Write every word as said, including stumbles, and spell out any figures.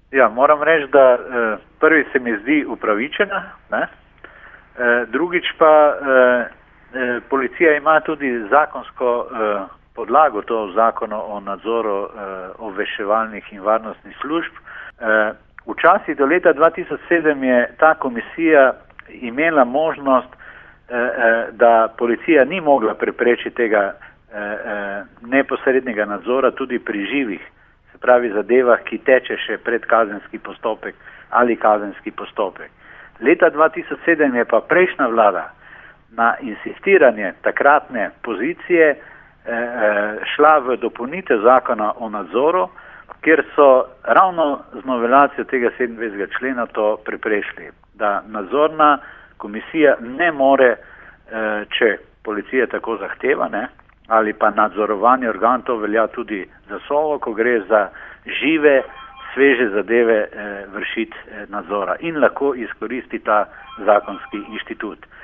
Ja, moram reči, da eh, prvi se mi zdi upravičena, ne? Eh, drugič pa eh, eh, policija ima tudi zakonsko eh, podlago, to zakono o nadzoru eh, obveščevalnih in varnostnih služb. Eh, včasih do leta dva tisoč sedem je ta komisija imela možnost, eh, eh, da policija ni mogla preprečiti tega eh, eh, neposrednega nadzora tudi pri živih, se pravi zadevah, ki teče še pred kazenski postopek ali kazenski postopek. Leta dva tisoč sedem je pa prejšnja vlada na insistiranje takratne pozicije eh, eh, šla v dopolnitev zakona o nadzoru, kjer so ravno z novelacijo tega sedemindvajsetega člena to preprečili, da nadzorna komisija ne more, eh, če policija tako zahteva, ne, ali pa nadzorovanje organ, to velja tudi za Sovo, ko gre za žive, sveže zadeve eh, vršiti eh, nadzora in lahko izkoristi ta zakonski inštitut.